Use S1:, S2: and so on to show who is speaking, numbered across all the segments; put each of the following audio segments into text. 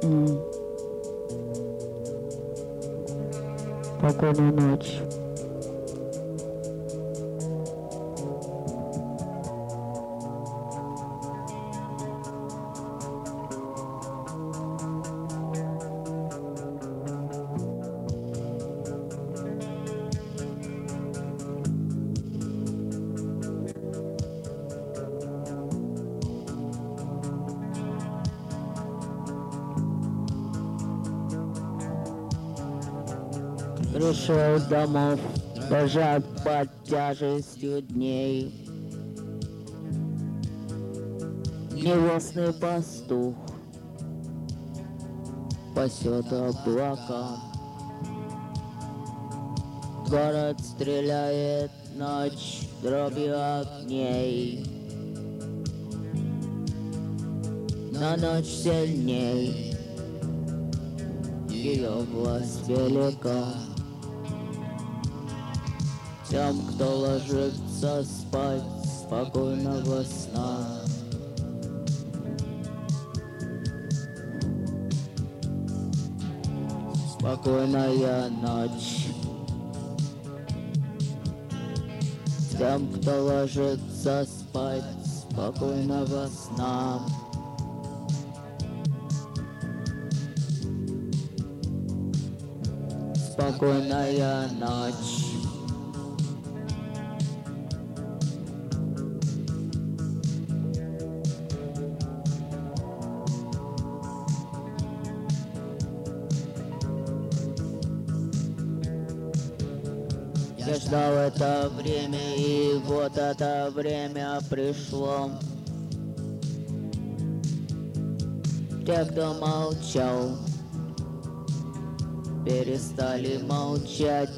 S1: Спокойной ночи. Пришел домов, лежат под тяжестью дней. Невестный пастух пасет облака. Город стреляет, ночь дробью огней. На ночь сильней, ее власть велика. Тем, кто ложится спать, спокойного сна. Спокойная ночь. Тем, кто ложится спать, спокойного сна. Спокойная ночь. Я ждал это время, и вот это время пришло. Те, кто молчал, перестали молчать.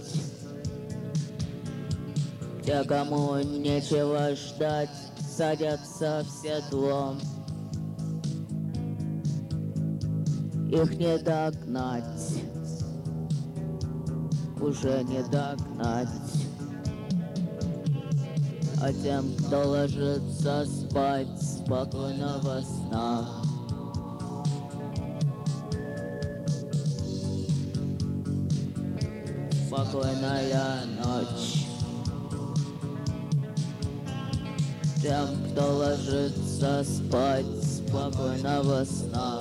S1: Те, кому нечего ждать, садятся в седло. Их не догнать, уже не догнать. А тем, кто ложится спать, спокойного сна. Спокойная ночь. Тем, кто ложится спать, спокойного сна.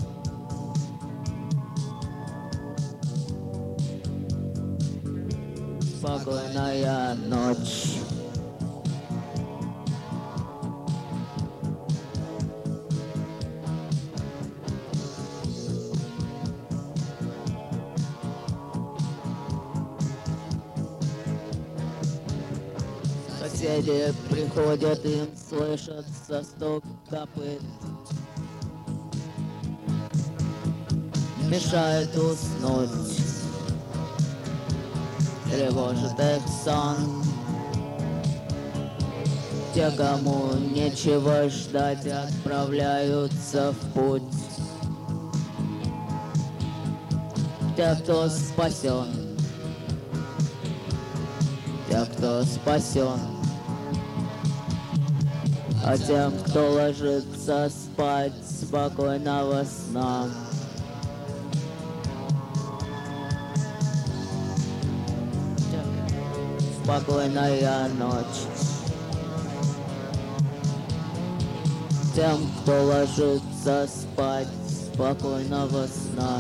S1: Спокойная ночь. Соседи приходят, им слышится стук копыт. Мешает уснуть, тревожит их сон. Те, кому нечего ждать, отправляются в путь. Те, кто спасен, те, кто спасен. А тем, кто ложится спать, спокойного сна. Спокойная ночь. Тем, кто ложится спать, спокойного сна.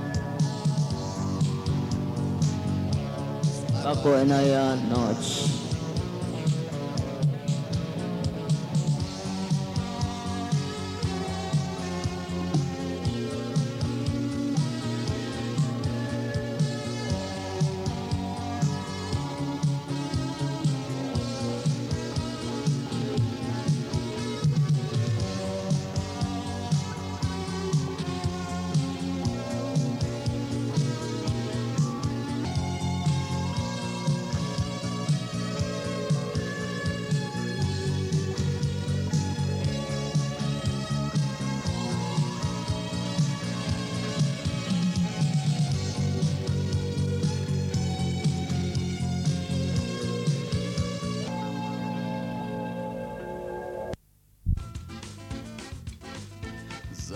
S1: Спокойная ночь.